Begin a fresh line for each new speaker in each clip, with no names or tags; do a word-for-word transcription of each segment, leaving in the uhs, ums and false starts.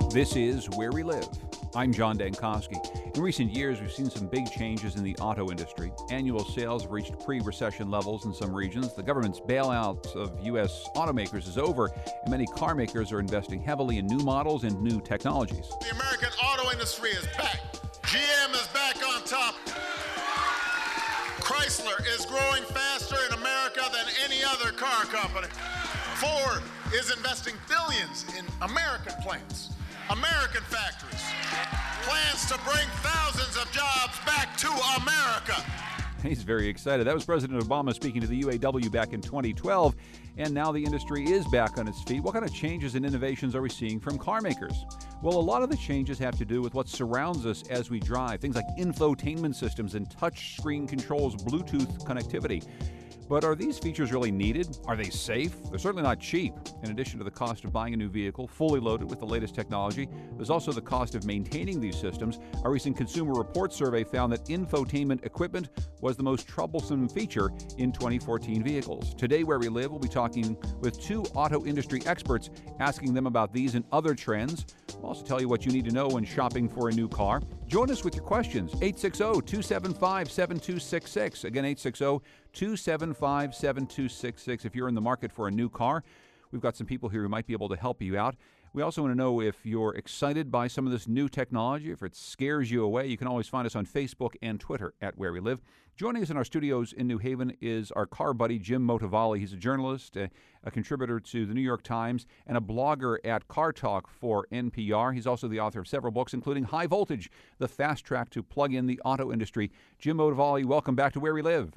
This is Where We Live. I'm John Dankosky. In recent years, we've seen some big changes in the auto industry. Annual sales have reached pre-recession levels in some regions. The government's bailout of U S automakers is over, and many car makers are investing heavily in new models and new technologies.
The American auto industry is back. G M is back on top. Chrysler is growing faster in America than any other car company. Ford is investing billions in American plants, American factories, plans to bring thousands of jobs back to America.
He's very excited. That was President Obama speaking to the U A W back in twenty twelve, and now the industry is back on its feet. What kind of changes and innovations are we seeing from car makers? Well, a lot of the changes have to do with what surrounds us as we drive, things like infotainment systems and touch screen controls, Bluetooth connectivity. But are these features really needed? Are they safe? They're certainly not cheap. In addition to the cost of buying a new vehicle, fully loaded with the latest technology, there's also the cost of maintaining these systems. A recent Consumer Reports survey found that infotainment equipment was the most troublesome feature in twenty fourteen vehicles. Today, Where We Live, we'll be talking with two auto industry experts, asking them about these and other trends. We'll also tell you what you need to know when shopping for a new car. Join us with your questions, eight six zero, two seven five, seven two six six. Again, eight six zero, two seven five, seven two six six. If you're in the market for a new car, we've got some people here who might be able to help you out. We also want to know if you're excited by some of this new technology, if it scares you away. You can always find us on Facebook and Twitter at Where We Live. Joining us in our studios in New Haven is our car buddy, Jim Motovalli. He's a journalist, a, a contributor to the New York Times, and a blogger at Car Talk for N P R. He's also the author of several books, including High Voltage, the fast track to plug in the auto industry. Jim Motovalli, welcome back to Where We Live.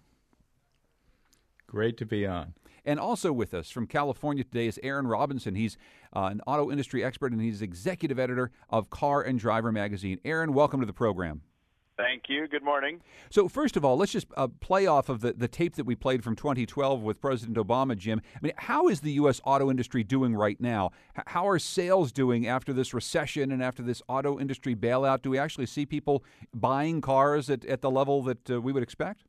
Great to be on.
And also with us from California today is Aaron Robinson. He's uh, an auto industry expert, and he's executive editor of Car and Driver magazine. Aaron, welcome to the program.
Thank you. Good morning.
So first of all, let's just uh, play off of the, the tape that we played from twenty twelve with President Obama, Jim. I mean, how is the U S auto industry doing right now? H- how are sales doing after this recession and after this auto industry bailout? Do we actually see people buying cars at, at the level that uh, we would expect?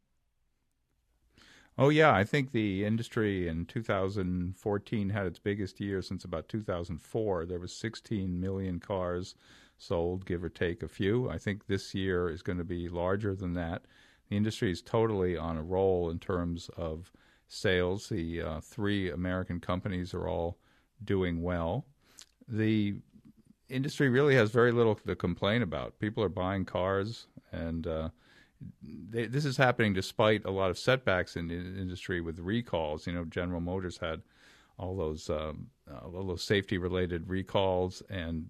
Oh, yeah. I think the industry in two thousand fourteen had its biggest year since about two thousand four. There was sixteen million cars sold, give or take a few. I think this year is going to be larger than that. The industry is totally on a roll in terms of sales. The uh, three American companies are all doing well. The industry really has very little to complain about. People are buying cars, and uh, They, this is happening despite a lot of setbacks in the industry with recalls. You know, General Motors had all those um, uh, all those safety-related recalls, and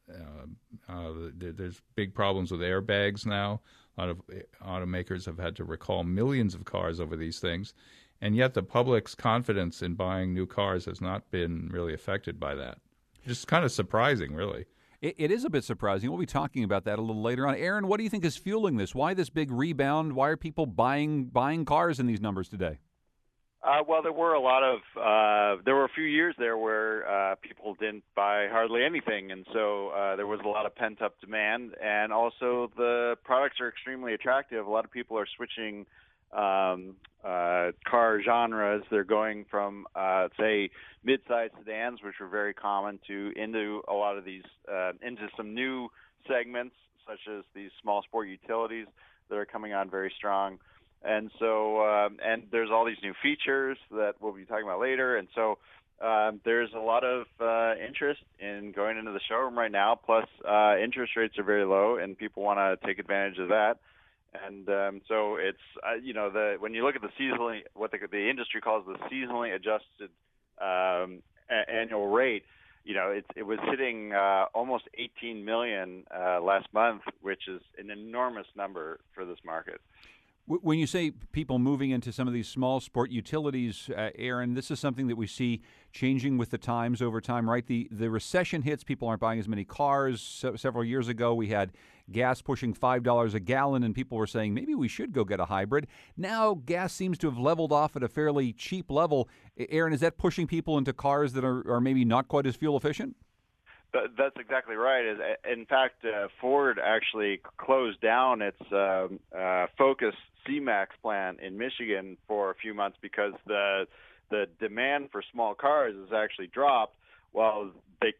uh, uh, there, there's big problems with airbags now. A lot of automakers have had to recall millions of cars over these things, and yet the public's confidence in buying new cars has not been really affected by that. Just kind of surprising, really.
It, it is a bit surprising. We'll be talking about that a little later on. Aaron, what do you think is fueling this? Why this big rebound? Why are people buying buying cars in these numbers today?
Uh, well, there were a lot of uh, there were a few years there where uh, people didn't buy hardly anything, and so uh, there was a lot of pent up demand. And also, the products are extremely attractive. A lot of people are switching um, uh, car genres. They're going from, uh, say, mid-sized sedans, which were very common, to into a lot of these uh, into some new segments, such as these small sport utilities that are coming on very strong. And so, um, and there's all these new features that we'll be talking about later. And so, um, there's a lot of uh, interest in going into the showroom right now. Plus, uh, interest rates are very low, and people want to take advantage of that. And um, so, it's uh, you know, the when you look at the seasonally, what the, the industry calls the seasonally adjusted um, a- annual rate, you know, it, it was hitting uh, almost eighteen million uh, last month, which is an enormous number for this market.
When you say people moving into some of these small sport utilities, uh, Aaron, this is something that we see changing with the times over time, right? The the recession hits, people aren't buying as many cars. Se- several years ago, we had gas pushing five dollars a gallon, and people were saying, maybe we should go get a hybrid. Now, gas seems to have leveled off at a fairly cheap level. Aaron, is that pushing people into cars that are, are maybe not quite as fuel efficient?
That's exactly right. In fact, uh, Ford actually closed down its um, uh, Focus C-Max plant in Michigan for a few months because the the demand for small cars has actually dropped, while they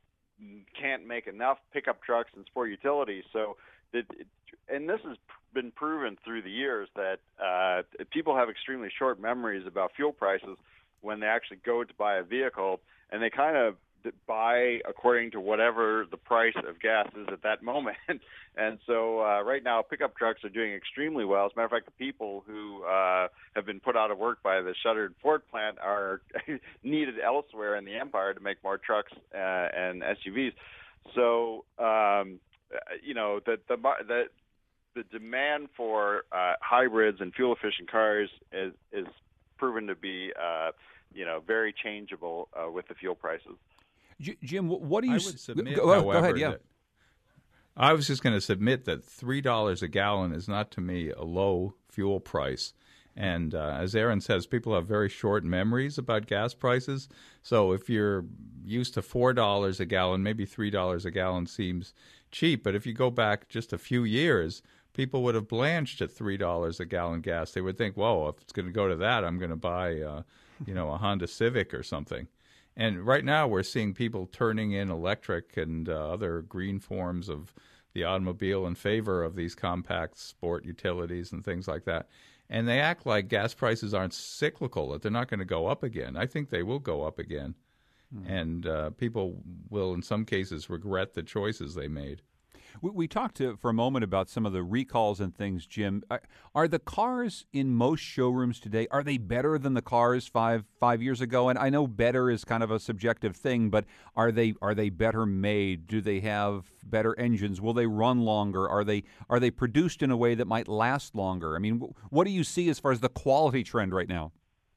can't make enough pickup trucks and sport utilities. So, it, it, and this has been proven through the years that uh, people have extremely short memories about fuel prices when they actually go to buy a vehicle, and they kind of buy according to whatever the price of gas is at that moment. And so uh, right now, pickup trucks are doing extremely well. As a matter of fact, the people who uh, have been put out of work by the shuttered Ford plant are needed elsewhere in the empire to make more trucks uh, and S U Vs. So, um, you know, the, the, the, the demand for uh, hybrids and fuel-efficient cars is, is proven to be, uh, you know, very changeable uh, with the fuel prices.
Jim, what do you
I would submit,
go,
however,
go ahead, yeah.
that I was just going to submit that three dollars a gallon is not, to me, a low fuel price. And uh, as Aaron says, people have very short memories about gas prices. So if you're used to four dollars a gallon, maybe three dollars a gallon seems cheap. But if you go back just a few years, people would have blanched at three dollars a gallon gas. They would think, whoa, if it's going to go to that, I'm going to buy, uh, you know, a Honda Civic or something. And right now we're seeing people turning in electric and uh, other green forms of the automobile in favor of these compact sport utilities and things like that. And they act like gas prices aren't cyclical, that they're not going to go up again. I think they will go up again. Mm. And uh, people will, in some cases, regret the choices they made.
We, we talked to, for a moment about some of the recalls and things, Jim. Are, are the cars in most showrooms today, are they better than the cars five five years ago? And I know better is kind of a subjective thing, but are they are they better made? Do they have better engines? Will they run longer? Are they are they produced in a way that might last longer? I mean, what do you see as far as the quality trend right now?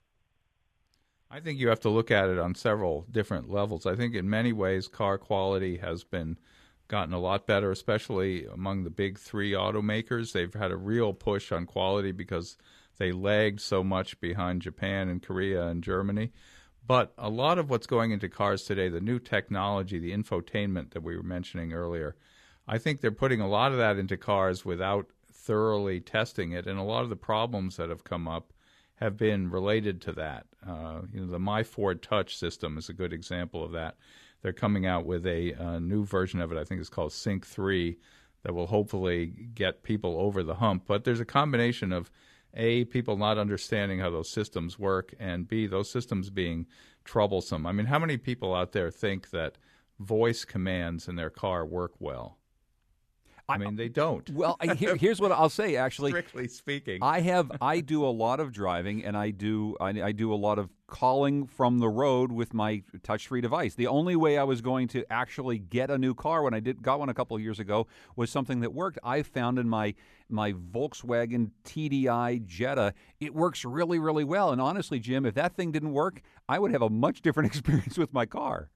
I think you have to look at it on several different levels. I think in many ways car quality has been gotten a lot better, especially among the big three automakers. They've had a real push on quality because they lagged so much behind Japan and Korea and Germany. But a lot of what's going into cars today, the new technology, the infotainment that we were mentioning earlier, I think they're putting a lot of that into cars without thoroughly testing it. And a lot of the problems that have come up have been related to that. Uh, you know, the My Ford Touch system is a good example of that. They're coming out with a, a new version of it, I think it's called Sync three, that will hopefully get people over the hump. But there's a combination of, A, people not understanding how those systems work, and B, those systems being troublesome. I mean, how many people out there think that voice commands in their car work well? I mean, they don't.
Well, here, here's what I'll say. Actually,
strictly speaking,
I have I do a lot of driving, and I do I, I do a lot of calling from the road with my touch-free device. The only way I was going to actually get a new car when I did got one a couple of years ago was something that worked. I found in my my Volkswagen T D I Jetta, it works really, really well. And honestly, Jim, if that thing didn't work, I would have a much different experience with my car.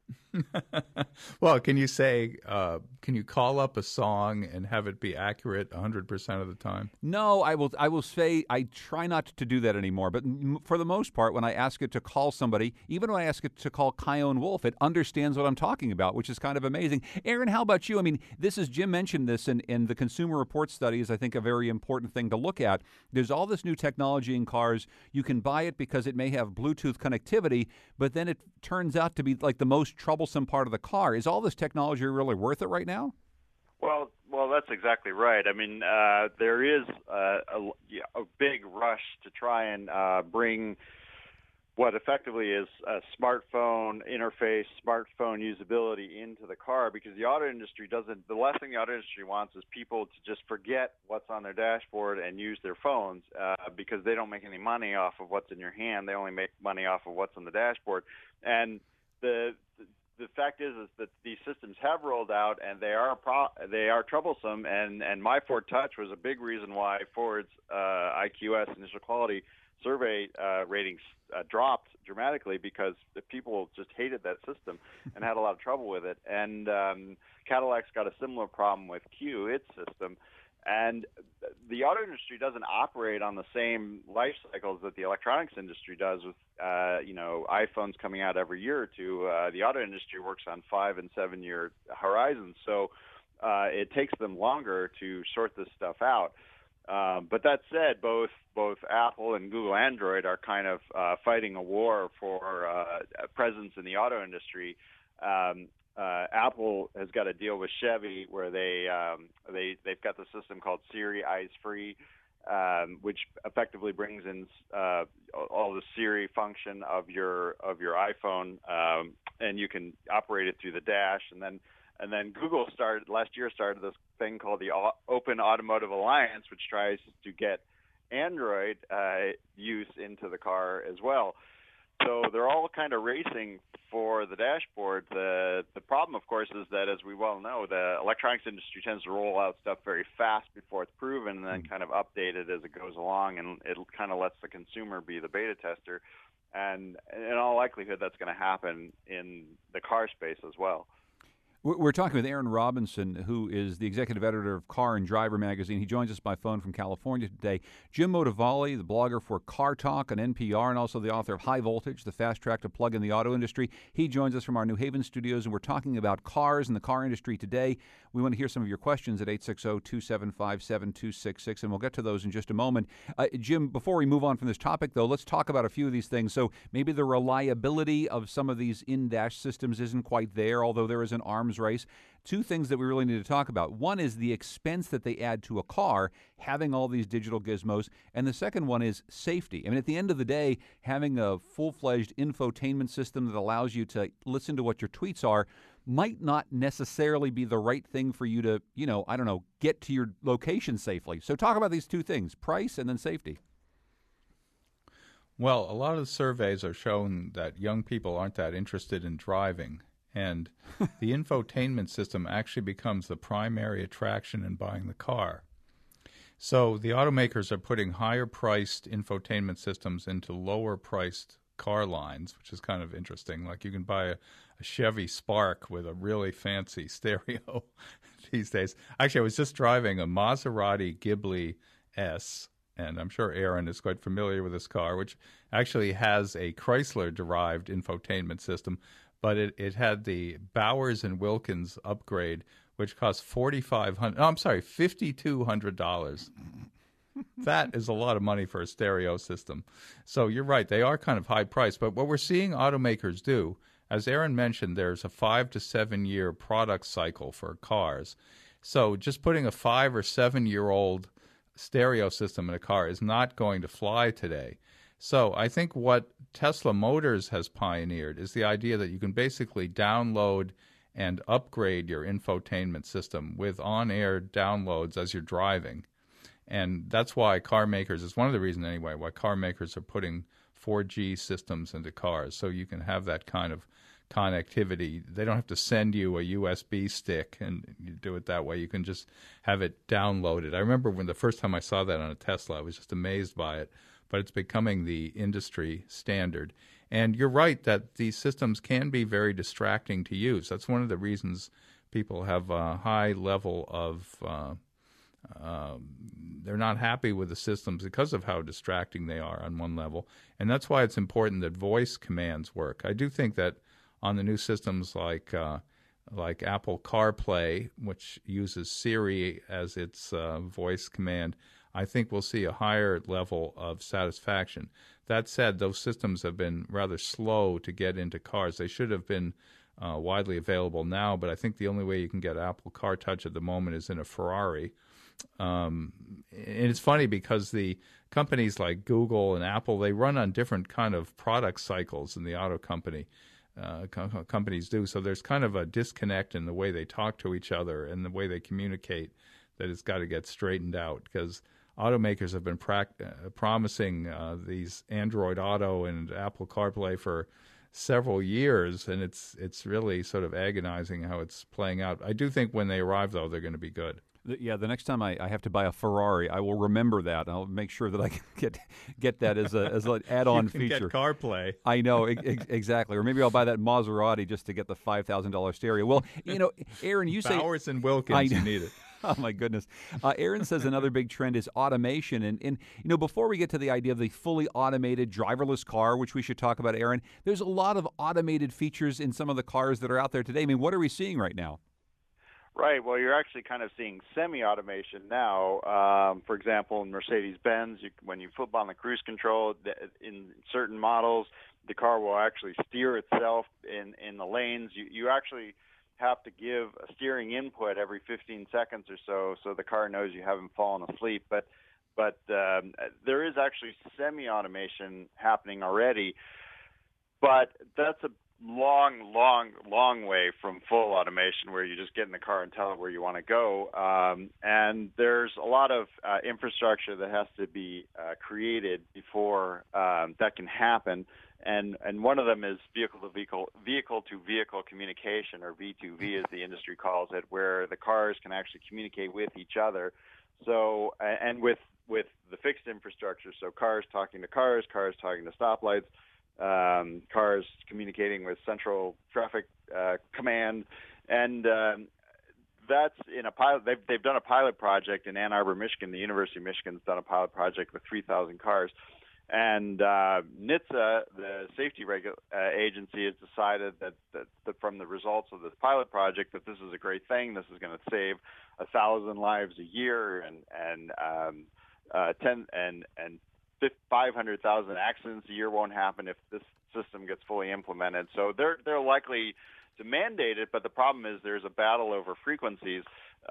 Well, can you say, uh, can you call up a song and have it be accurate one hundred percent of the time?
No, I will I will say I try not to do that anymore. But for the most part, when I ask it to call somebody, even when I ask it to call Kyone Wolf, it understands what I'm talking about, which is kind of amazing. Aaron, how about you? I mean, this is, Jim mentioned this, and in, in the Consumer Report study is, I think, a very important thing to look at. There's all this new technology in cars. You can buy it because it may have Bluetooth connectivity, but then it turns out to be like the most troublesome part of the car. Is all this technology really worth it right now?
Well, well, that's exactly right. I mean, uh, there is uh, a, a big rush to try and uh, bring what effectively is a smartphone interface, smartphone usability into the car, because the auto industry doesn't, the last thing the auto industry wants is people to just forget what's on their dashboard and use their phones uh, because they don't make any money off of what's in your hand. They only make money off of what's on the dashboard. And the the fact is, is that these systems have rolled out, and they are pro- they are troublesome. And, and My Ford Touch was a big reason why Ford's uh, I Q S initial quality survey uh, ratings uh, dropped dramatically, because the people just hated that system and had a lot of trouble with it. And um, Cadillac's got a similar problem with Q, its system. And the auto industry doesn't operate on the same life cycles that the electronics industry does, with uh, you know iPhones coming out every year or two. Uh, the auto industry works on five and seven year horizons, so uh, it takes them longer to sort this stuff out. Um, but that said, both both Apple and Google Android are kind of uh, fighting a war for uh, a presence in the auto industry. Um, uh, Apple has got a deal with Chevy where they um, they they've got the system called Siri Eyes Free, um, which effectively brings in uh, all the Siri function of your of your iPhone, um, and you can operate it through the dash. And then and then Google started last year started this thing called the Open Automotive Alliance, which tries to get Android uh, use into the car as well. So they're all kind of racing for the dashboard. The the problem, of course, is that, as we well know, the electronics industry tends to roll out stuff very fast before it's proven and then kind of update it as it goes along, and it kind of lets the consumer be the beta tester. And in all likelihood, that's going to happen in the car space as well.
We're talking with Aaron Robinson, who is the executive editor of Car and Driver magazine. He joins us by phone from California today. Jim Motivale, the blogger for Car Talk on N P R and also the author of High Voltage, the fast track to plug in the auto industry. He joins us from our New Haven studios, and we're talking about cars and the car industry today. We want to hear some of your questions at eight six zero, two seven five, seven two six six, and we'll get to those in just a moment. Uh, Jim, before we move on from this topic, though, let's talk about a few of these things. So maybe the reliability of some of these in-dash systems isn't quite there, although there is an arms race. Two things that we really need to talk about. One is the expense that they add to a car, having all these digital gizmos. And the second one is safety. I mean, at the end of the day, having a full-fledged infotainment system that allows you to listen to what your tweets are might not necessarily be the right thing for you to, you know, I don't know, get to your location safely. So talk about these two things, price and then safety.
Well, a lot of the surveys are showing that young people aren't that interested in driving. And the infotainment system actually becomes the primary attraction in buying the car. So the automakers are putting higher-priced infotainment systems into lower-priced car lines, which is kind of interesting. Like you can buy a, a Chevy Spark with a really fancy stereo these days. Actually, I was just driving a Maserati Ghibli S, and I'm sure Aaron is quite familiar with this car, which actually has a Chrysler-derived infotainment system. But it, it had the Bowers and Wilkins upgrade, which cost forty-five hundred dollars. Oh, I'm sorry, fifty-two hundred dollars. That is a lot of money for a stereo system. So you're right, they are kind of high priced. But what we're seeing automakers do, as Aaron mentioned, there's a five to seven year product cycle for cars. So just putting a five or seven year old stereo system in a car is not going to fly today. So I think what Tesla Motors has pioneered is the idea that you can basically download and upgrade your infotainment system with on-air downloads as you're driving. And that's why car makers, it's one of the reasons anyway, why car makers are putting four G systems into cars, so you can have that kind of connectivity. They don't have to send you a U S B stick and you do it that way. You can just have it downloaded. I remember when the first time I saw that on a Tesla, I was just amazed by it. But it's becoming the industry standard. And you're right that these systems can be very distracting to use. That's one of the reasons people have a high level of, uh, uh, they're not happy with the systems because of how distracting they are on one level. And that's why it's important that voice commands work. I do think that on the new systems like uh, like Apple CarPlay, which uses Siri as its uh, voice command, I think we'll see a higher level of satisfaction. That said, those systems have been rather slow to get into cars. They should have been uh, widely available now, but I think the only way you can get Apple CarTouch at the moment is in a Ferrari. Um, and it's funny because the companies like Google and Apple, they run on different kind of product cycles than the auto company uh, co- companies do. So there's kind of a disconnect in the way they talk to each other and the way they communicate that has got to get straightened out, because automakers have been pra- uh, promising uh, these Android Auto and Apple CarPlay for several years, and it's it's really sort of agonizing how it's playing out. I do think when they arrive, though, they're going to be good.
Yeah, the next time I, I have to buy a Ferrari, I will remember that. I'll make sure that I can get get that as a as an add-on
you can
feature.
Get CarPlay.
I know ex- exactly, or maybe I'll buy that Maserati just to get the five thousand dollar stereo. Well, you know, Aaron, you say
Bowers and Wilkins,
I,
you need it.
Oh, my goodness. Uh, Aaron says another big trend is automation. And, and, you know, before we get to the idea of the fully automated driverless car, which we should talk about, Aaron, there's a lot of automated features in some of the cars that are out there today. I mean, what are we seeing right now?
Right. Well, you're actually kind of seeing semi-automation now. Um, for example, in Mercedes-Benz, you, when you flip on the cruise control, in certain models, the car will actually steer itself in, in the lanes. You, you actually have to give a steering input every fifteen seconds or so, so the car knows you haven't fallen asleep. But but um, there is actually semi-automation happening already. But that's a long, long, long way from full automation where you just get in the car and tell it where you want to go. Um, and there's a lot of uh, infrastructure that has to be uh, created before um, that can happen. And and one of them is vehicle to vehicle vehicle to vehicle communication, or V two V as the industry calls it, where the cars can actually communicate with each other. So and with with the fixed infrastructure, so cars talking to cars, cars talking to stoplights, um, cars communicating with central traffic uh, command, and um, that's in a pilot. They've they've done a pilot project in Ann Arbor, Michigan. The University of Michigan's done a pilot project with three thousand cars. And uh, N H T S A, the safety regu- uh, agency, has decided that, that, that from the results of this pilot project that this is a great thing. This is going to save a thousand lives a year and and um, uh, ten and and five hundred thousand accidents a year won't happen if this system gets fully implemented. So they're they're likely to mandate it, but the problem is there's a battle over frequencies.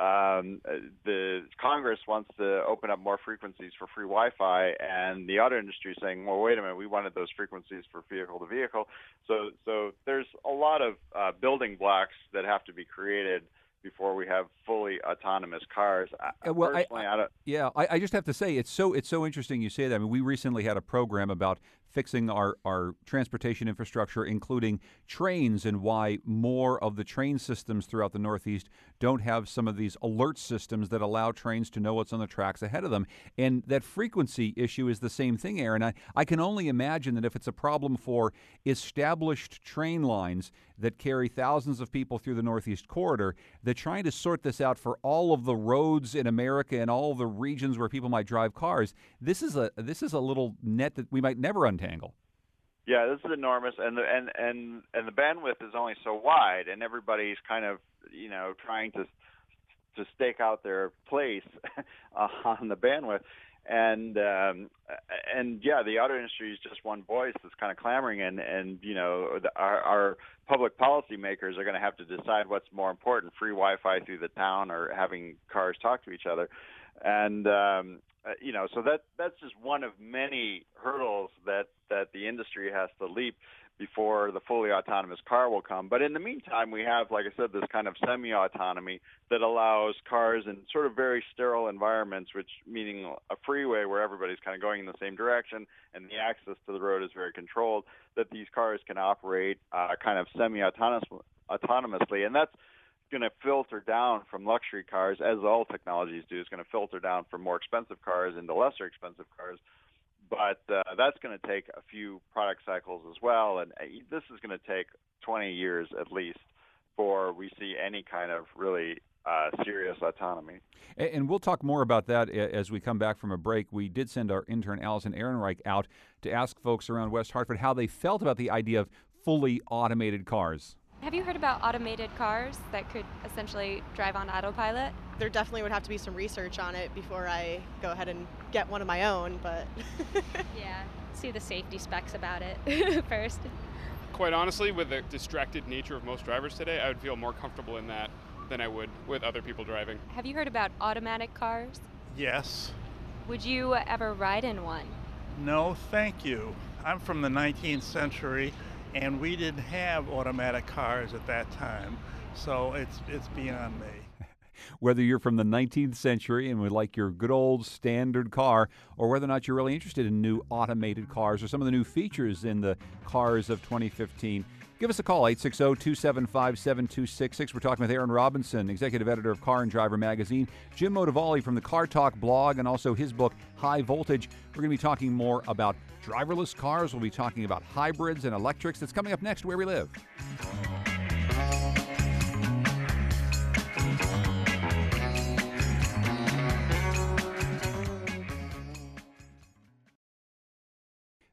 Um, the Congress wants to open up more frequencies for free Wi-Fi, and the auto industry is saying, well, wait a minute, we wanted those frequencies for vehicle to vehicle. So, so there's a lot of uh, building blocks that have to be created before we have fully autonomous cars.
Uh, well,
Personally,
I,
I don't,
yeah, I, I just have to say it's so it's so interesting you say that. I mean, we recently had a program about fixing our, our transportation infrastructure, including trains, and why more of the train systems throughout the Northeast don't have some of these alert systems that allow trains to know what's on the tracks ahead of them. And that frequency issue is the same thing, Aaron. I, I can only imagine that if it's a problem for established train lines that carry thousands of people through the Northeast corridor, that trying to sort this out for all of the roads in America and all the regions where people might drive cars, this is a this is a little net that we might never untangle.
Yeah, this is enormous, and the and and and the bandwidth is only so wide, and everybody's kind of you know trying to to stake out their place on the bandwidth, and um, and yeah, the auto industry is just one voice that's kind of clamoring, and and you know the, our, our public policy makers are going to have to decide what's more important: free Wi-Fi through the town, or having cars talk to each other, and. Um, Uh, you know, so that that's just one of many hurdles that, that the industry has to leap before the fully autonomous car will come. But in the meantime, we have, like I said, this kind of semi-autonomy that allows cars in sort of very sterile environments, which meaning a freeway where everybody's kind of going in the same direction and the access to the road is very controlled, that these cars can operate uh, kind of semi-autonomously. And that's going to filter down from luxury cars, as all technologies do. It's going to filter down from more expensive cars into lesser expensive cars. But uh, that's going to take a few product cycles as well. And uh, this is going to take twenty years at least before we see any kind of really uh, serious autonomy.
And, and we'll talk more about that as we come back from a break. We did send our intern, Allison Ehrenreich, out to ask folks around West Hartford how they felt about the idea of fully automated cars.
Have you heard about automated cars that could essentially drive on autopilot?
There definitely would have to be some research on it before I go ahead and get one of my own, but...
Yeah, see the safety specs about it first.
Quite honestly, with the distracted nature of most drivers today, I would feel more comfortable in that than I would with other people driving.
Have you heard about automatic cars?
Yes.
Would you ever ride in one?
No, thank you. I'm from the nineteenth century, and we didn't have automatic cars at that time, so it's it's beyond me.
Whether you're from the nineteenth century and would like your good old standard car, or whether or not you're really interested in new automated cars or some of the new features in the cars of twenty fifteen, give us a call, eight six zero, two seven five, seven two six six. We're talking with Aaron Robinson, executive editor of Car and Driver magazine, Jim Motivali from the Car Talk blog, and also his book, High Voltage. We're going to be talking more about driverless cars. We'll be talking about hybrids and electrics. That's coming up next, Where We Live.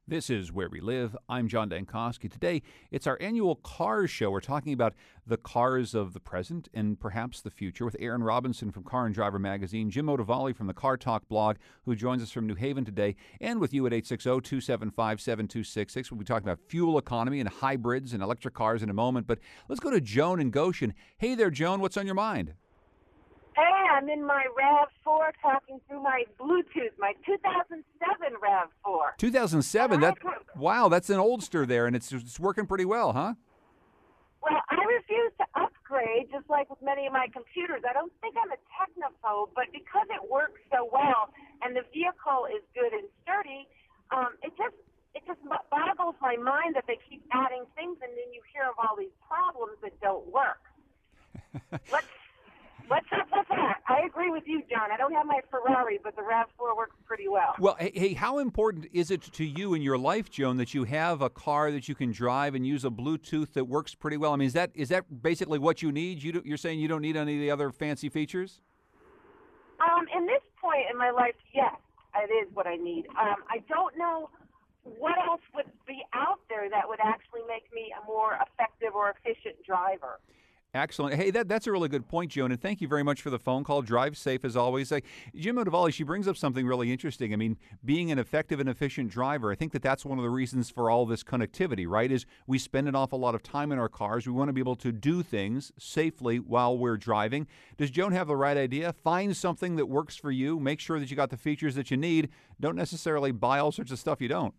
This is Where We Live. I'm John Dankosky. Today, it's our annual Cars Show. We're talking about the cars of the present and perhaps the future with Aaron Robinson from Car and Driver Magazine, Jim Ottavali from the Car Talk blog, who joins us from New Haven today, and with you at eight six zero, two seven five, seven two six six. We'll be talking about fuel economy and hybrids and electric cars in a moment. But let's go to Joan in Goshen. Hey there, Joan. What's on your mind?
Hey, I'm in my RAV four talking through my Bluetooth, my two thousand seven RAV four.
two thousand seven? That, wow, that's an oldster there, and it's, it's working pretty well, huh?
Well, I refuse to upgrade, just like with many of my computers. I don't think I'm a technophobe, but because it works so well and the vehicle is good and sturdy, um, it just it just boggles my mind that they keep adding things, and then you hear of all these problems that don't work. Let's What's up with that? I agree with you, John. I don't have my Ferrari, but the RAV four works pretty well.
Well, hey, hey, how important is it to you in your life, Joan, that you have a car that you can drive and use a Bluetooth that works pretty well? I mean, is that is that basically what you need? You do, you're saying you don't need any of the other fancy features?
Um, in this point in my life, yes, it is what I need. Um, I don't know what else would be out there that would actually make me a more effective or efficient driver.
Excellent. Hey, that, that's a really good point, Joan, and thank you very much for the phone call. Drive safe as always. Uh, Jim Ottavali, she brings up something really interesting. I mean, being an effective and efficient driver, I think that that's one of the reasons for all this connectivity, right, is we spend an awful lot of time in our cars. We want to be able to do things safely while we're driving. Does Joan have the right idea? Find something that works for you. Make sure that you got the features that you need. Don't necessarily buy all sorts of stuff you don't.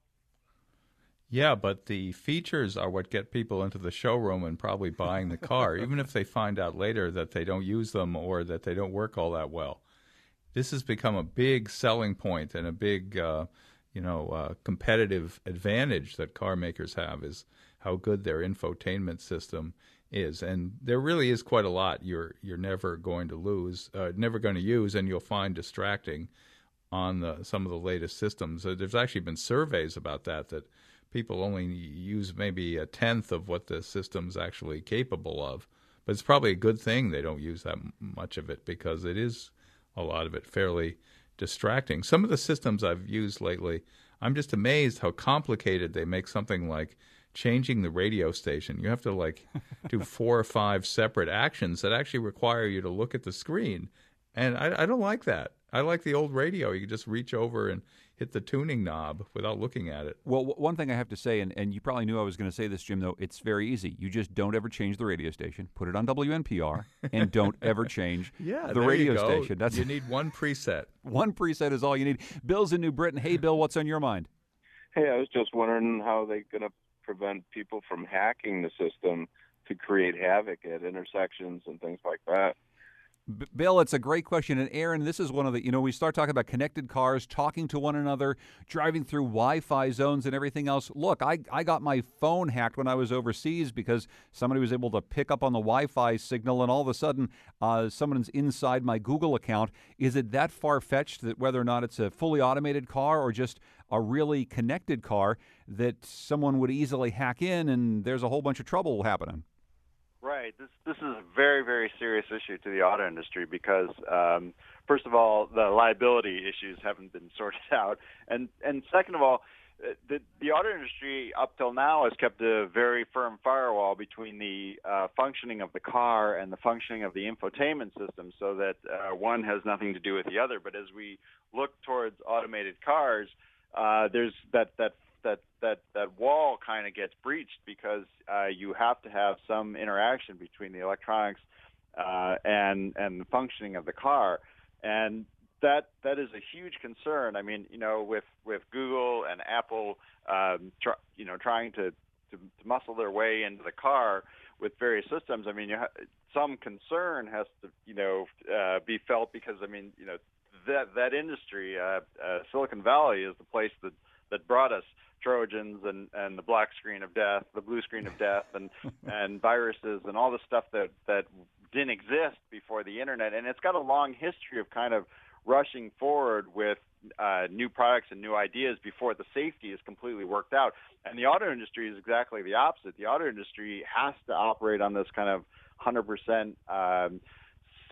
Yeah, but the features are what get people into the showroom and probably buying the car, even if they find out later that they don't use them or that they don't work all that well. This has become a big selling point and a big, uh, you know, uh, competitive advantage that car makers have is how good their infotainment system is. And there really is quite a lot you're you're never going to lose, uh, never going to use, and you'll find distracting on the, some of the latest systems. Uh, there's actually been surveys about that that people only use maybe a tenth of what the system's actually capable of. But it's probably a good thing they don't use that much of it because it is, a lot of it, fairly distracting. Some of the systems I've used lately, I'm just amazed how complicated they make something like changing the radio station. You have to like do four or five separate actions that actually require you to look at the screen. And I, I don't like that. I like the old radio. You can just reach over and hit the tuning knob without looking at it.
Well, w- one thing I have to say, and, and you probably knew I was going to say this, Jim, though, it's very easy. You just don't ever change the radio station. Put it on W N P R, and don't ever change
yeah,
the
there
radio
you go.
station. That's
you need one preset.
One preset is all you need. Bill's in New Britain. Hey, Bill, what's on your mind?
Hey, I was just wondering how they're going to prevent people from hacking the system to create havoc at intersections and things like that.
B- Bill, it's a great question. And Aaron, this is one of the, you know, we start talking about connected cars, talking to one another, driving through Wi-Fi zones and everything else. Look, I, I got my phone hacked when I was overseas because somebody was able to pick up on the Wi-Fi signal, and all of a sudden uh, someone's inside my Google account. Is it that far-fetched that whether or not it's a fully automated car or just a really connected car that someone would easily hack in and there's a whole bunch of trouble happening?
Right. This this is a very, very serious issue to the auto industry because, um, first of all, the liability issues haven't been sorted out, and and second of all, the the auto industry up till now has kept a very firm firewall between the uh, functioning of the car and the functioning of the infotainment system, so that uh, one has nothing to do with the other. But as we look towards automated cars, uh, there's that that that that that wall kind of gets breached because uh, you have to have some interaction between the electronics uh, and and the functioning of the car, and that that is a huge concern. I mean, you know, with with Google and Apple, um, tr- you know, trying to, to to muscle their way into the car with various systems. I mean, you ha- some concern has to you know uh, be felt because I mean, you know, that that industry, uh, uh, Silicon Valley, is the place that that brought us Trojans and, and the black screen of death, the blue screen of death, and and viruses and all the stuff that, that didn't exist before the internet. And it's got a long history of kind of rushing forward with uh, new products and new ideas before the safety is completely worked out. And the auto industry is exactly the opposite. The auto industry has to operate on this kind of one hundred percent um,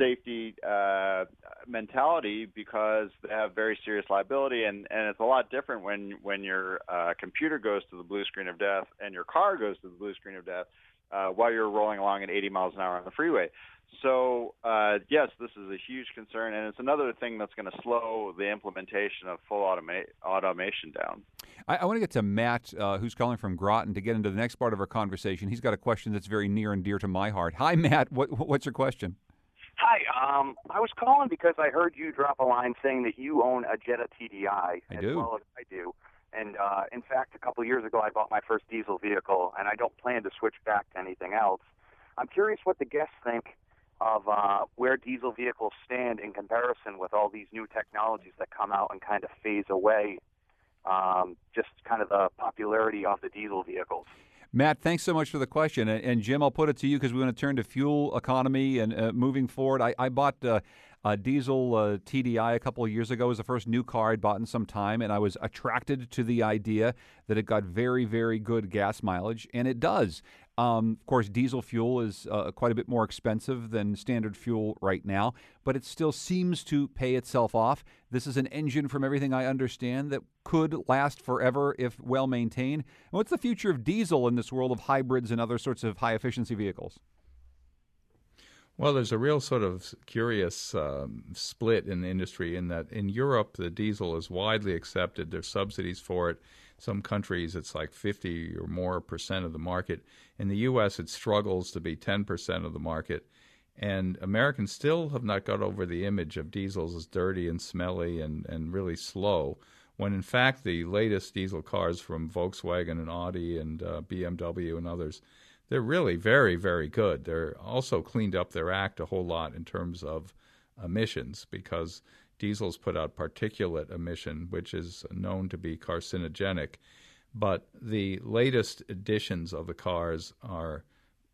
safety uh, mentality because they have very serious liability, and, and it's a lot different when when your uh, computer goes to the blue screen of death and your car goes to the blue screen of death uh, while you're rolling along at eighty miles an hour on the freeway. So uh, yes, this is a huge concern, and it's another thing that's going to slow the implementation of full automa- automation down.
I, I want to get to Matt, uh, who's calling from Groton, to get into the next part of our conversation. He's got a question that's very near and dear to my heart. Hi, Matt. What, what's your question?
Hi. Um, I was calling because I heard you drop a line saying that you own a Jetta T D I.
I
as
do.
Well as I do. And, uh, in fact, a couple of years ago, I bought my first diesel vehicle, and I don't plan to switch back to anything else. I'm curious what the guests think of uh, where diesel vehicles stand in comparison with all these new technologies that come out and kind of phase away um, just kind of the popularity of the diesel vehicles.
Matt, thanks so much for the question. And, and Jim, I'll put it to you because we want to turn to fuel economy and uh, moving forward. I, I bought uh, a diesel uh, T D I a couple of years ago. It was the first new car I'd bought in some time, and I was attracted to the idea that it got very, very good gas mileage, and it does. Um, of course, diesel fuel is uh, quite a bit more expensive than standard fuel right now, but it still seems to pay itself off. This is an engine, from everything I understand, that could last forever if well maintained. And what's the future of diesel in this world of hybrids and other sorts of high-efficiency vehicles?
Well, there's a real sort of curious um, split in the industry in that in Europe, the diesel is widely accepted. There's subsidies for it. Some countries, it's like fifty or more percent of the market. In the U S, it struggles to be ten percent of the market. And Americans still have not got over the image of diesels as dirty and smelly and, and really slow, when in fact the latest diesel cars from Volkswagen and Audi and uh, B M W and others, they're really very, very good. They're also cleaned up their act a whole lot in terms of emissions because diesels put out particulate emission, which is known to be carcinogenic. But the latest editions of the cars are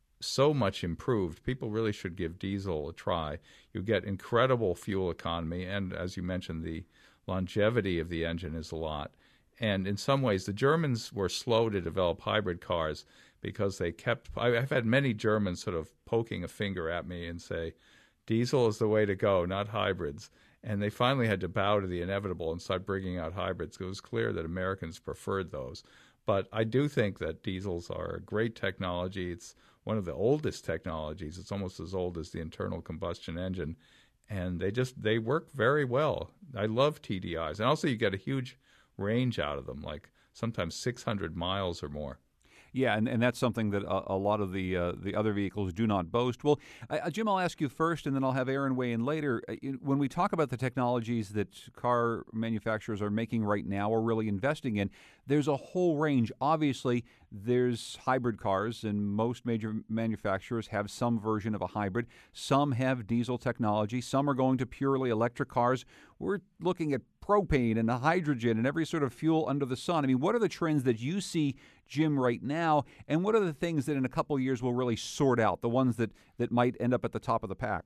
so much improved. People really should give diesel a try. You get incredible fuel economy, and as you mentioned, the longevity of the engine is a lot. And in some ways, the Germans were slow to develop hybrid cars because they kept, I've had many Germans sort of poking a finger at me and say, diesel is the way to go, not hybrids. And they finally had to bow to the inevitable and start bringing out hybrids. It was clear that Americans preferred those. But I do think that diesels are a great technology. It's one of the oldest technologies. It's almost as old as the internal combustion engine. And they just, they work very well. I love T D Is. And also you get a huge range out of them, like sometimes six hundred miles or more.
Yeah, and, and that's something that a, a lot of the uh, the other vehicles do not boast. Well, uh, Jim, I'll ask you first, and then I'll have Aaron weigh in later. Uh, when we talk about the technologies that car manufacturers are making right now or really investing in, there's a whole range. Obviously, there's hybrid cars, and most major manufacturers have some version of a hybrid. Some have diesel technology. Some are going to purely electric cars. We're looking at propane and hydrogen and every sort of fuel under the sun. I mean, what are the trends that you see, Jim, right now, and what are the things that in a couple of years will really sort out, the ones that, that might end up at the top of the pack?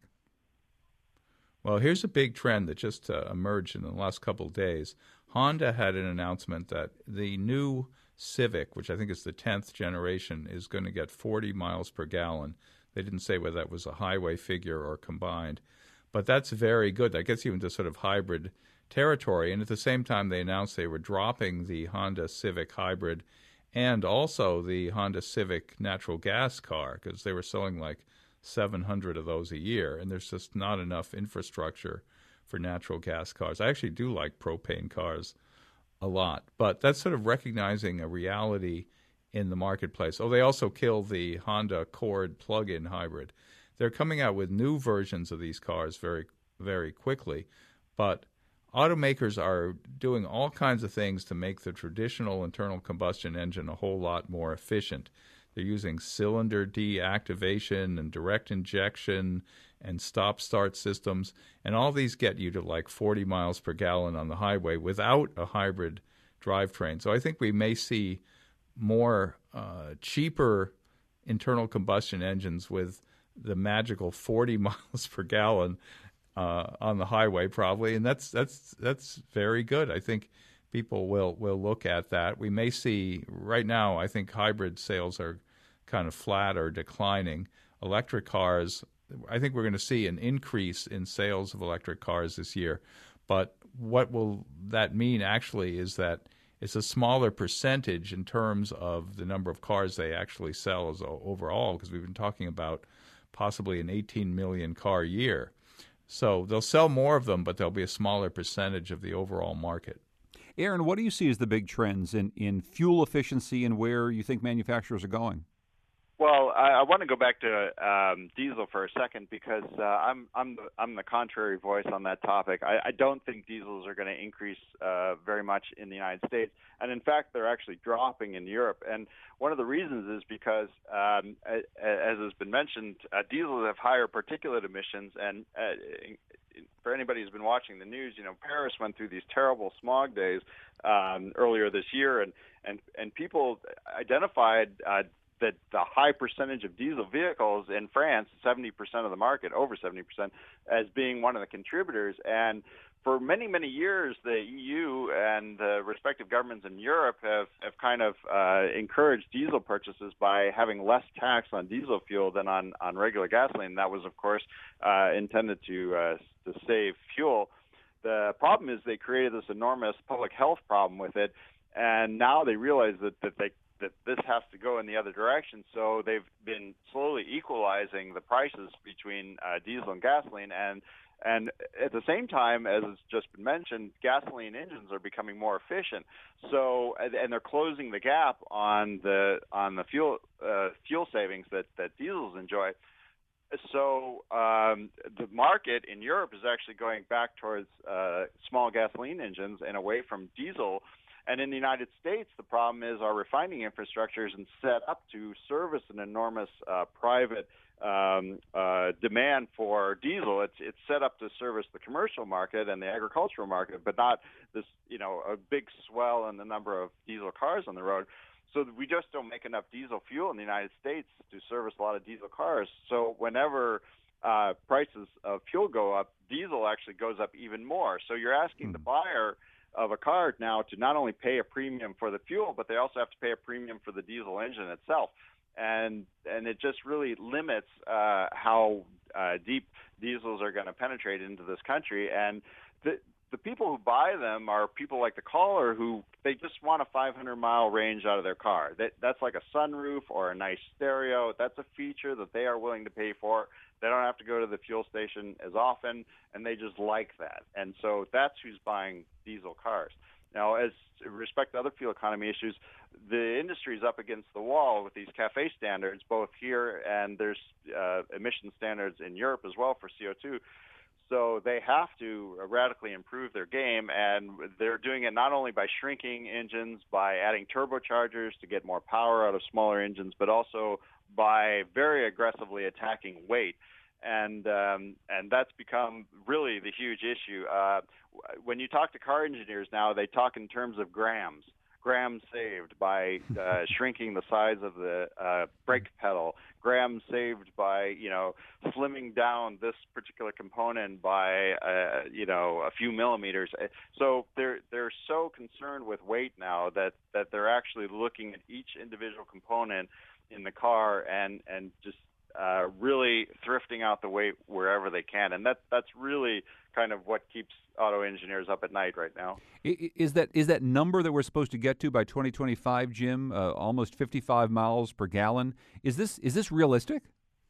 Well, here's a big trend that just uh, emerged in the last couple of days. Honda had an announcement that the new Civic, which I think is the tenth generation, is going to get forty miles per gallon. They didn't say whether that was a highway figure or combined. But that's very good. That gets you into sort of hybrid territory. And at the same time, they announced they were dropping the Honda Civic Hybrid and also the Honda Civic natural gas car because they were selling like seven hundred of those a year. And there's just not enough infrastructure for natural gas cars. I actually do like propane cars a lot. But that's sort of recognizing a reality in the marketplace. Oh, they also killed the Honda Accord plug-in hybrid. They're coming out with new versions of these cars very, very quickly. But automakers are doing all kinds of things to make the traditional internal combustion engine a whole lot more efficient. They're using cylinder deactivation and direct injection and stop-start systems, and all these get you to like forty miles per gallon on the highway without a hybrid drivetrain. So I think we may see more uh, cheaper internal combustion engines with the magical forty miles per gallon uh, on the highway, probably, and that's that's that's very good. I think people will will look at that. We may see right now. I think hybrid sales are kind of flat or declining. Electric cars, I think we're going to see an increase in sales of electric cars this year. But what will that mean actually is that it's a smaller percentage in terms of the number of cars they actually sell as overall, because we've been talking about possibly an eighteen million car year. So they'll sell more of them, but there'll be a smaller percentage of the overall market.
Aaron, what do you see as the big trends in, in fuel efficiency and where you think manufacturers are going?
Well, I, I want to go back to um, diesel for a second because uh, I'm I'm the, I'm the contrary voice on that topic. I, I don't think diesels are going to increase uh, very much in the United States, and in fact, they're actually dropping in Europe. And one of the reasons is because, um, as has been mentioned, uh, diesels have higher particulate emissions, and uh, for anybody who's been watching the news, you know, Paris went through these terrible smog days um, earlier this year, and and and people identified. Uh, that the high percentage of diesel vehicles in France, seventy percent of the market, over seventy percent, as being one of the contributors. And for many, many years, the E U and the respective governments in Europe have, have kind of uh, encouraged diesel purchases by having less tax on diesel fuel than on, on regular gasoline. That was, of course, uh, intended to, uh, to save fuel. The problem is they created this enormous public health problem with it, and now they realize that, that they that this has to go in the other direction. So they've been slowly equalizing the prices between uh, diesel and gasoline. And and at the same time, as it's just been mentioned, gasoline engines are becoming more efficient. So and, and they're closing the gap on the on the fuel uh, fuel savings that, that diesels enjoy. So um, the market in Europe is actually going back towards uh, small gasoline engines and away from diesel. And in the United States, the problem is our refining infrastructure isn't set up to service an enormous uh, private um, uh, demand for diesel. It's it's set up to service the commercial market and the agricultural market, but not this, you know, a big swell in the number of diesel cars on the road. So we just don't make enough diesel fuel in the United States to service a lot of diesel cars. So whenever uh, prices of fuel go up, diesel actually goes up even more. So you're asking mm. the buyer of a car now to not only pay a premium for the fuel, but they also have to pay a premium for the diesel engine itself. And and it just really limits uh, how uh, deep diesels are going to penetrate into this country. And the the people who buy them are people like the caller who they just want a five hundred mile range out of their car. That that's like a sunroof or a nice stereo. That's a feature that they are willing to pay for. They don't have to go to the fuel station as often, and they just like that. And so that's who's buying diesel cars. Now, as respect to other fuel economy issues, the industry is up against the wall with these CAFE standards, both here and there's uh, emission standards in Europe as well for C O two. So they have to radically improve their game, and they're doing it not only by shrinking engines, by adding turbochargers to get more power out of smaller engines, but also by very aggressively attacking weight. And um, and that's become really the huge issue. Uh, when you talk to car engineers now, they talk in terms of grams. Grams saved by uh, shrinking the size of the uh, brake pedal. Grams saved by, you know, slimming down this particular component by, uh, you know, a few millimeters. So they're they're so concerned with weight now that, that they're actually looking at each individual component in the car and and just uh, really thrifting out the weight wherever they can. And that that's really kind of what keeps auto engineers up at night right now.
Is that is that number that we're supposed to get to by twenty twenty-five, Jim, uh, almost fifty-five miles per gallon? Is this is this realistic?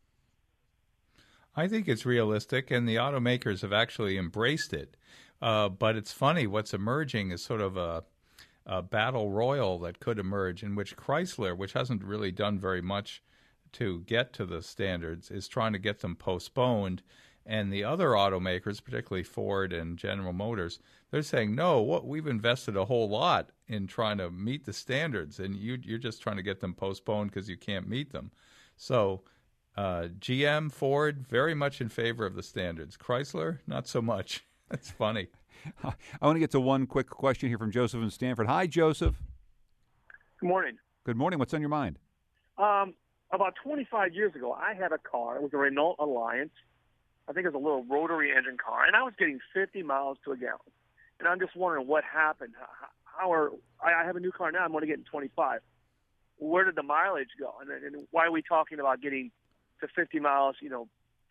I think it's realistic, and the automakers have actually embraced it. Uh, but it's funny, what's emerging is sort of a, a battle royal that could emerge in which Chrysler, which hasn't really done very much to get to the standards, is trying to get them postponed. And the other automakers, particularly Ford and General Motors, they're saying, no, what we've invested a whole lot in trying to meet the standards, and you, you're just trying to get them postponed because you can't meet them. So uh, G M, Ford, very much in favor of the standards. Chrysler, not so much. That's funny.
I want to get to one quick question here from Joseph in Stanford. Hi, Joseph.
Good morning.
Good morning. What's on your mind?
Um, about twenty-five years ago, I had a car. It was a Renault Alliance. I think it was a little rotary engine car, and I was getting fifty miles to a gallon. And I'm just wondering what happened. How, how are I have a new car now. I'm only getting twenty-five. Where did the mileage go? And, and why are we talking about getting to fifty miles, you know,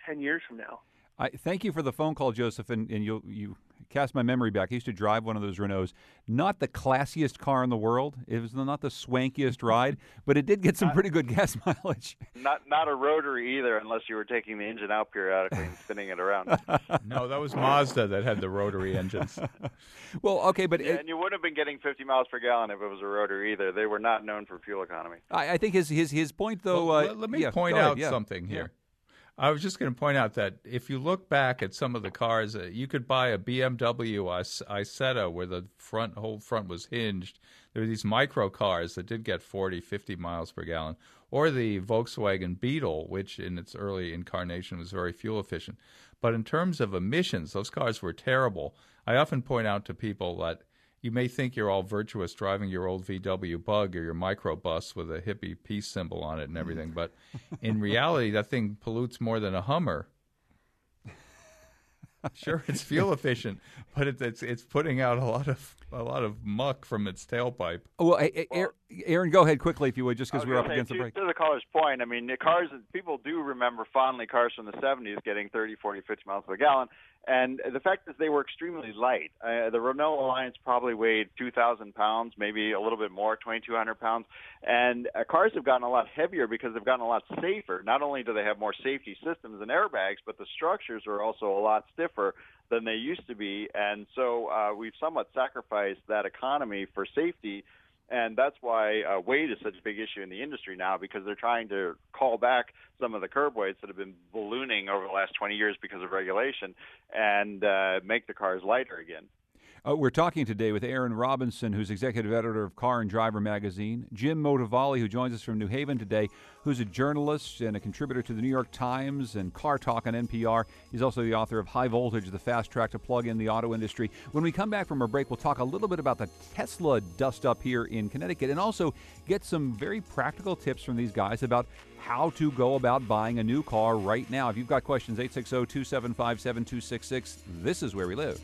ten years from now.
I thank you for the phone call, Joseph, and, and you you cast my memory back. I used to drive one of those Renaults. Not the classiest car in the world. It was not the swankiest ride, but it did get some pretty good gas mileage.
Not not a rotary either, unless you were taking the engine out periodically and spinning it around.
No, that was Mazda that had the rotary engines.
Well, okay, but
Yeah,
it,
and you wouldn't have been getting fifty miles per gallon if it was a rotary either. They were not known for fuel economy.
I, I think his his his point though.
Well,
uh,
let, let me
yeah,
point
go ahead,
out
yeah.
something
Yeah.
here. I was just going to point out that if you look back at some of the cars, uh, you could buy a B M W Is- Isetta where the front whole front was hinged. There were these micro cars that did get forty, fifty miles per gallon, or the Volkswagen Beetle, which in its early incarnation was very fuel efficient. But in terms of emissions, those cars were terrible. I often point out to people that you may think you're all virtuous driving your old V W Bug or your microbus with a hippie peace symbol on it and everything, but in reality, that thing pollutes more than a Hummer. Sure, it's fuel efficient, but it, it's it's putting out a lot of a lot of muck from its tailpipe.
Well, hey, hey, Aaron, go ahead quickly if you would, just because
I was
we're up
gonna say,
against the
to,
break.
To the caller's point, I mean, the cars, people do remember fondly cars from the seventies getting thirty, forty, fifty miles per gallon. And the fact is they were extremely light. Uh, the Renault Alliance probably weighed two thousand pounds, maybe a little bit more, twenty-two hundred pounds. And uh, cars have gotten a lot heavier because they've gotten a lot safer. Not only do they have more safety systems and airbags, but the structures are also a lot stiffer than they used to be. And so uh, we've somewhat sacrificed that economy for safety. And that's why uh, weight is such a big issue in the industry now, because they're trying to call back some of the curb weights that have been ballooning over the last twenty years because of regulation and uh, make the cars lighter again.
Uh, we're talking today with Aaron Robinson, who's executive editor of Car and Driver magazine, Jim Motivale, who joins us from New Haven today, who's a journalist and a contributor to the New York Times and Car Talk on N P R. He's also the author of High Voltage, the fast track to plug in the auto industry. When we come back from our break, we'll talk a little bit about the Tesla dust-up here in Connecticut and also get some very practical tips from these guys about how to go about buying a new car right now. If you've got questions, eight six zero, two seven five, seven two six six. This is Where We Live.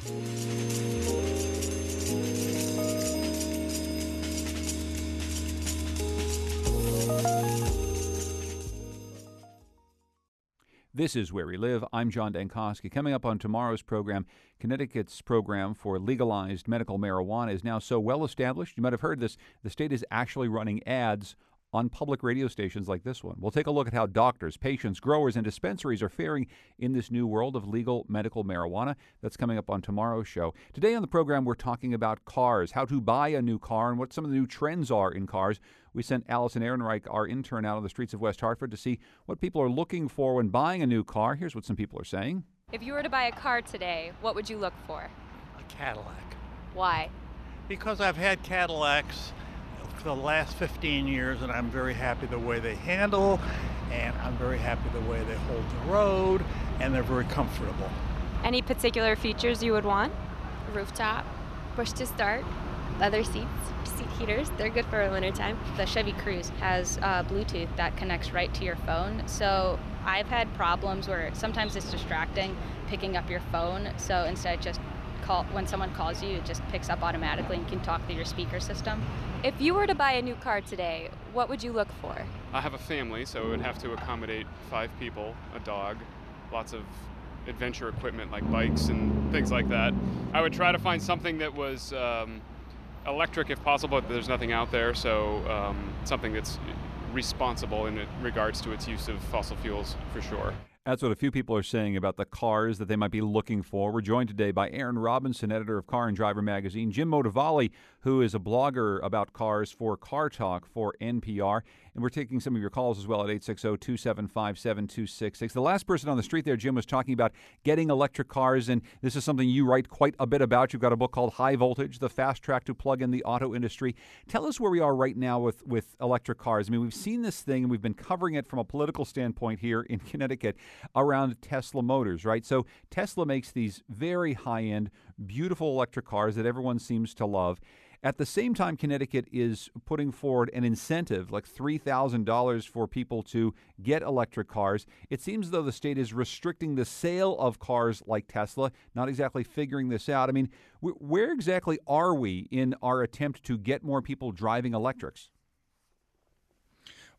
This is Where We Live. I'm John Dankosky. Coming up on tomorrow's program, Connecticut's program for legalized medical marijuana is now so well established. You might have heard this. The state is actually running ads on public radio stations like this one. We'll take a look at how doctors, patients, growers, and dispensaries are faring in this new world of legal medical marijuana. That's coming up on tomorrow's show. Today on the program, we're talking about cars, how to buy a new car, and what some of the new trends are in cars. We sent Allison Ehrenreich, our intern, out on the streets of West Hartford to see what people are looking for when buying a new car. Here's what some people are saying.
If you were to buy a car today, what would you look for?
A Cadillac.
Why?
Because I've had Cadillacs for the last fifteen years, and I'm very happy the way they handle, and I'm very happy the way they hold the road, and they're very comfortable.
Any particular features you would want?
Rooftop, push to start, leather seats, seat heaters. They're good for wintertime. The Chevy Cruze has uh, Bluetooth that connects right to your phone. So I've had problems where sometimes it's distracting picking up your phone. So instead just call, when someone calls you, it just picks up automatically and you can talk through your speaker system.
If you were to buy a new car today, what would you look for?
I have a family, so it would have to accommodate five people, a dog, lots of adventure equipment like bikes and things like that. I would try to find something that was um, electric if possible, but there's nothing out there, so um, something that's responsible in it, regards to its use of fossil fuels for sure.
That's what a few people are saying about the cars that they might be looking for. We're joined today by Aaron Robinson, editor of Car and Driver magazine, Jim Motivale, who is a blogger about cars for Car Talk for N P R. And we're taking some of your calls as well at eight six zero, two seven five, seven two six six. The last person on the street there, Jim, was talking about getting electric cars, and this is something you write quite a bit about. You've got a book called High Voltage, the fast track to plug in the auto industry. Tell us where we are right now with, with electric cars. I mean, we've seen this thing, and we've been covering it from a political standpoint here in Connecticut around Tesla Motors, right? So Tesla makes these very high-end, beautiful electric cars that everyone seems to love. At the same time, Connecticut is putting forward an incentive, like three thousand dollars for people to get electric cars. It seems as though the state is restricting the sale of cars like Tesla, not exactly figuring this out. I mean, where exactly are we in our attempt to get more people driving electrics?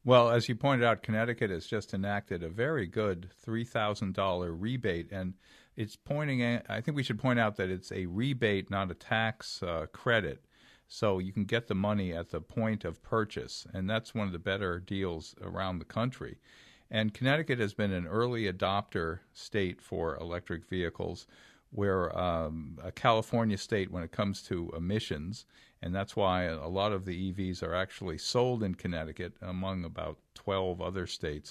Well, as you pointed out, Connecticut has just enacted a very good three thousand dollars rebate, and it's pointing at, I think we should point out that it's a rebate, not a tax uh, credit. So you can get the money at the point of purchase, and that's one of the better deals around the country. And Connecticut has been an early adopter state for electric vehicles. We're um, a California state when it comes to emissions, and that's why a lot of the E Vs are actually sold in Connecticut among about twelve other states.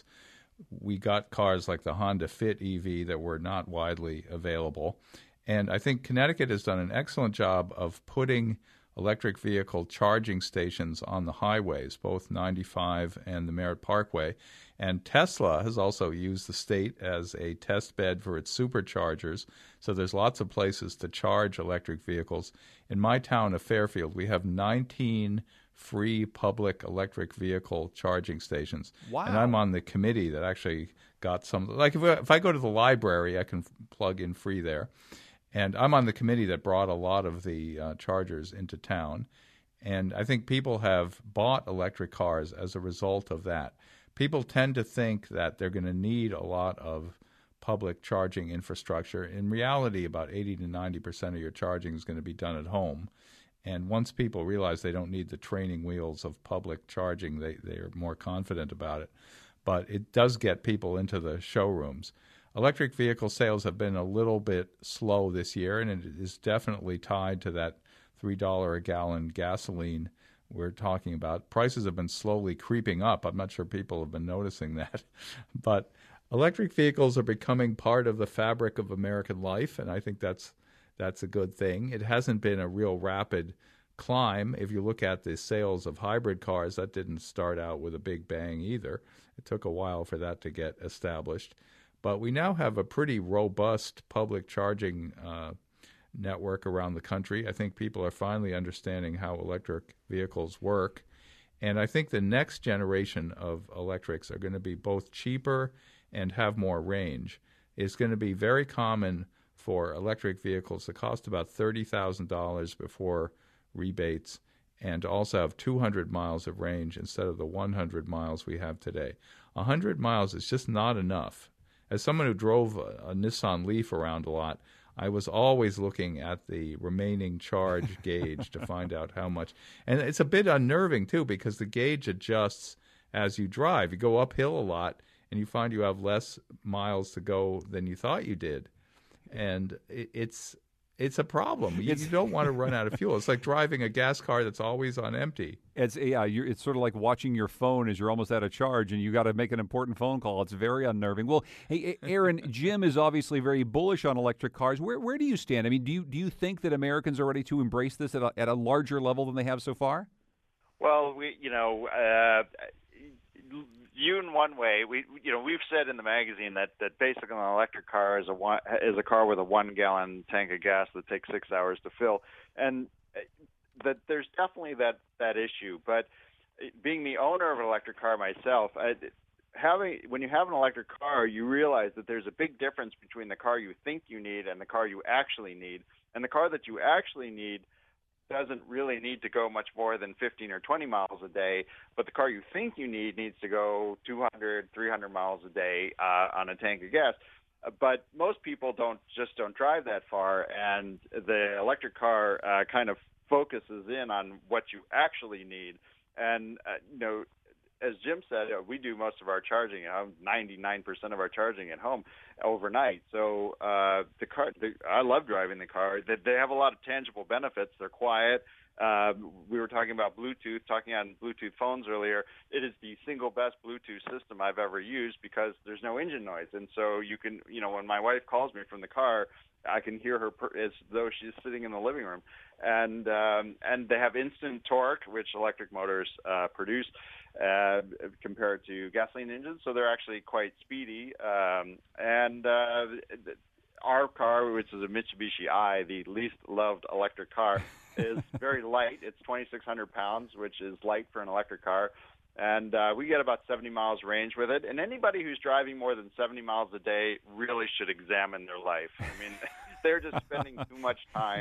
We got cars like the Honda Fit E V that were not widely available. And I think Connecticut has done an excellent job of putting electric vehicle charging stations on the highways, both ninety-five and the Merritt Parkway. And Tesla has also used the state as a test bed for its superchargers. So there's lots of places to charge electric vehicles. In my town of Fairfield, we have nineteen free public electric vehicle charging stations.
Wow.
And I'm on the committee that actually got some. Like if, if I go to the library, I can plug in free there. And I'm on the committee that brought a lot of the uh, chargers into town. And I think people have bought electric cars as a result of that. People tend to think that they're going to need a lot of public charging infrastructure. In reality, about eighty to ninety percent of your charging is going to be done at home. And once people realize they don't need the training wheels of public charging, they, they're more confident about it. But it does get people into the showrooms. Electric vehicle sales have been a little bit slow this year, and it is definitely tied to that three dollars a gallon gasoline we're talking about. Prices have been slowly creeping up. I'm not sure people have been noticing that. But electric vehicles are becoming part of the fabric of American life, and I think that's that's a good thing. It hasn't been a real rapid climb. If you look at the sales of hybrid cars, that didn't start out with a big bang either. It took a while for that to get established. But we now have a pretty robust public charging uh, network around the country. I think people are finally understanding how electric vehicles work. And I think the next generation of electrics are going to be both cheaper and have more range. It's going to be very common for electric vehicles to cost about thirty thousand dollars before rebates and to also have two hundred miles of range instead of the one hundred miles we have today. one hundred miles is just not enough. As someone who drove a, a Nissan Leaf around a lot, I was always looking at the remaining charge gauge to find out how much. And it's a bit unnerving, too, because the gauge adjusts as you drive. You go uphill a lot, and you find you have less miles to go than you thought you did. And it, it's it's a problem. You, you don't want to run out of fuel. It's like driving a gas car that's always on empty.
It's yeah, you're, it's sort of like watching your phone as you're almost out of charge and you got to make an important phone call. It's very unnerving. Well, hey, Aaron, Jim is obviously very bullish on electric cars. Where where do you stand? I mean, do you do you think that Americans are ready to embrace this at a, at a larger level than they have so far?
Well, we you know. Uh, You in one way, we you know we've said in the magazine that, that basically an electric car is a one, is a car with a one gallon tank of gas that takes six hours to fill, and that there's definitely that, that issue. But being the owner of an electric car myself, I, having when you have an electric car, you realize that there's a big difference between the car you think you need and the car you actually need, and the car that you actually need doesn't really need to go much more than fifteen or twenty miles a day, but the car you think you need needs to go two hundred, three hundred miles a day uh, on a tank of gas. But most people don't just don't drive that far, and the electric car uh, kind of focuses in on what you actually need. And, uh, you know, as Jim said, uh, we do most of our charging at home, ninety-nine percent of our charging at home overnight. So uh, the car, the, I love driving the car. They, they have a lot of tangible benefits. They're quiet. Uh, we were talking about Bluetooth, talking on Bluetooth phones earlier. It is the single best Bluetooth system I've ever used because there's no engine noise. And so you can, you know, when my wife calls me from the car, I can hear her per, as though she's sitting in the living room. And um, and they have instant torque, which electric motors uh, produce. Uh, compared to gasoline engines, so they're actually quite speedy. Um, and uh, our car, which is a Mitsubishi i, the least loved electric car, is very light. It's twenty-six hundred pounds, which is light for an electric car. And uh, we get about seventy miles range with it. And anybody who's driving more than seventy miles a day really should examine their life. I mean, they're just spending too much time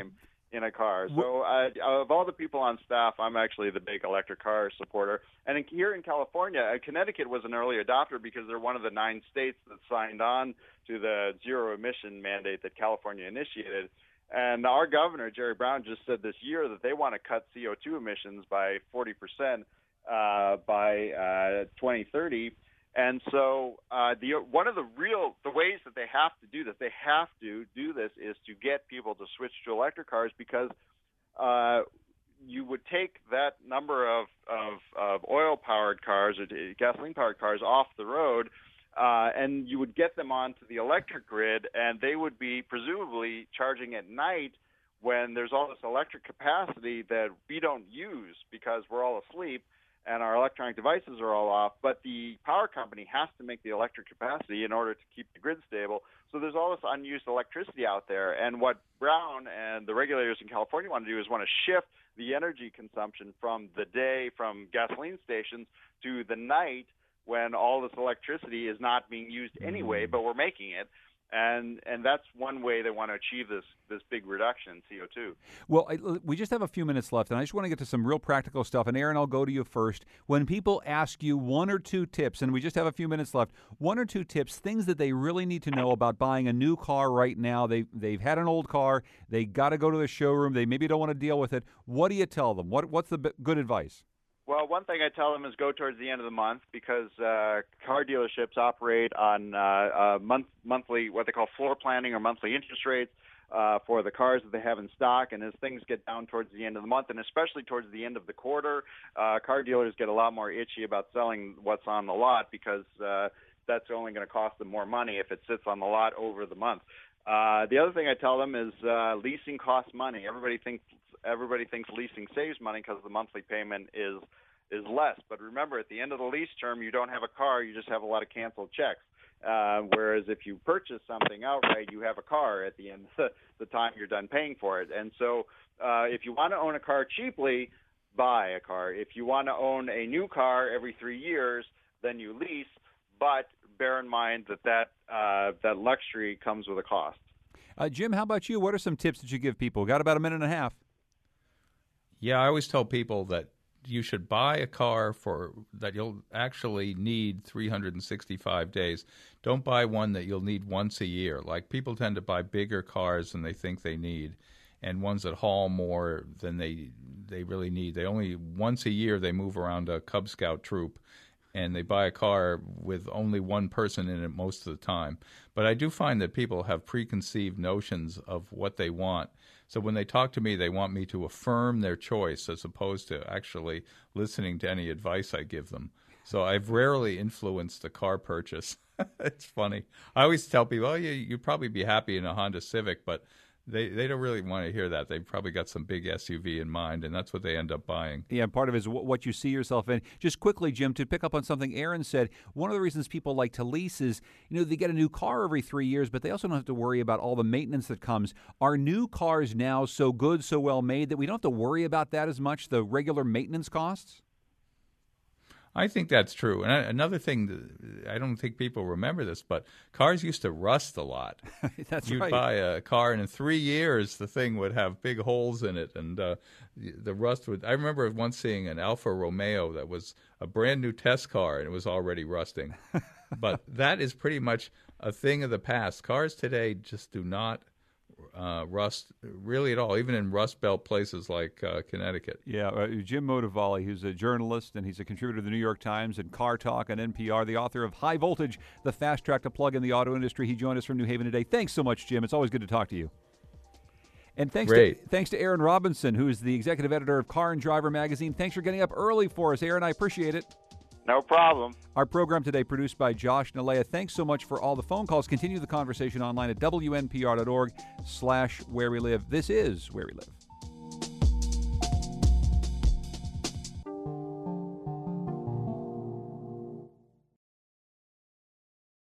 in a car. So uh, of all the people on staff, I'm actually the big electric car supporter. And in, here in California, uh, Connecticut was an early adopter because they're one of the nine states that signed on to the zero emission mandate that California initiated. And our governor, Jerry Brown, just said this year that they want to cut C O two emissions by forty percent uh, by uh, twenty thirty. And so uh, the one of the real the ways that they have to do this, they have to do this, is to get people to switch to electric cars, because uh, you would take that number of of, of oil-powered cars or gasoline-powered cars off the road, uh, and you would get them onto the electric grid, and they would be presumably charging at night when there's all this electric capacity that we don't use because we're all asleep and our electronic devices are all off, but the power company has to make the electric capacity in order to keep the grid stable. So there's all this unused electricity out there. And what Brown and the regulators in California want to do is want to shift the energy consumption from the day, from gasoline stations, to the night when all this electricity is not being used anyway, but we're making it. And and that's one way they want to achieve this this big reduction in C O two.
Well, I, we just have a few minutes left, and I just want to get to some real practical stuff. And Aaron, I'll go to you first. When people ask you one or two tips, and we just have a few minutes left, one or two tips, things that they really need to know about buying a new car right now. They, they've had an old car. They got to go to the showroom. They maybe don't want to deal with it. What do you tell them? What What's the good advice?
Well, one thing I tell them is go towards the end of the month, because uh, car dealerships operate on uh, uh, month, monthly, what they call floor planning or monthly interest rates uh, for the cars that they have in stock. And as things get down towards the end of the month, and especially towards the end of the quarter, uh, car dealers get a lot more itchy about selling what's on the lot, because uh, that's only going to cost them more money if it sits on the lot over the month. Uh, the other thing I tell them is uh, leasing costs money. Everybody thinks everybody thinks leasing saves money because the monthly payment is is less. But remember, at the end of the lease term, you don't have a car; you just have a lot of canceled checks. Uh, whereas if you purchase something outright, you have a car at the end of the time you're done paying for it. And so, uh, if you want to own a car cheaply, buy a car. If you want to own a new car every three years, then you lease. But bear in mind that that, uh, that luxury comes with a cost.
Uh, Jim, how about you? What are some tips that you give people? Got about a minute and a half.
Yeah, I always tell people that you should buy a car for that you'll actually need three hundred sixty-five days. Don't buy one that you'll need once a year. Like, people tend to buy bigger cars than they think they need, and ones that haul more than they they really need. They only once a year they move around a Cub Scout troop, and they buy a car with only one person in it most of the time. But I do find that people have preconceived notions of what they want. So when they talk to me, they want me to affirm their choice as opposed to actually listening to any advice I give them. So I've rarely influenced a car purchase. It's funny. I always tell people, oh, you, you'd probably be happy in a Honda Civic, but They they don't really want to hear that. They've probably got some big S U V in mind, and that's what they end up buying.
Yeah, part of it is what you see yourself in. Just quickly, Jim, to pick up on something Aaron said, one of the reasons people like to lease is, you know, they get a new car every three years, but they also don't have to worry about all the maintenance that comes. Are new cars now so good, so well made, that we don't have to worry about that as much, the regular maintenance costs?
I think that's true. And another thing, I don't think people remember this, but cars used to rust a lot.
That's
You'd
right.
buy a car, and in three years, the thing would have big holes in it, and uh, the rust would. I remember once seeing an Alfa Romeo that was a brand new test car, and it was already rusting. But that is pretty much a thing of the past. Cars today just do not Uh, rust really at all, even in Rust Belt places like uh, Connecticut.
Yeah, uh, Jim Motivale, who's a journalist, and he's a contributor to the New York Times and Car Talk on N P R, the author of High Voltage, the fast track to plug in the auto industry. He joined us from New Haven today. Thanks so much, Jim. It's always good to talk to you. And thanks
Great.
to, thanks to Aaron Robinson, who is the executive editor of Car and Driver magazine. Thanks for getting up early for us, Aaron. I appreciate it.
No problem.
Our program today produced by Josh Nalea. Thanks so much for all the phone calls. Continue the conversation online at W N P R dot org slash where we live. This is Where We Live.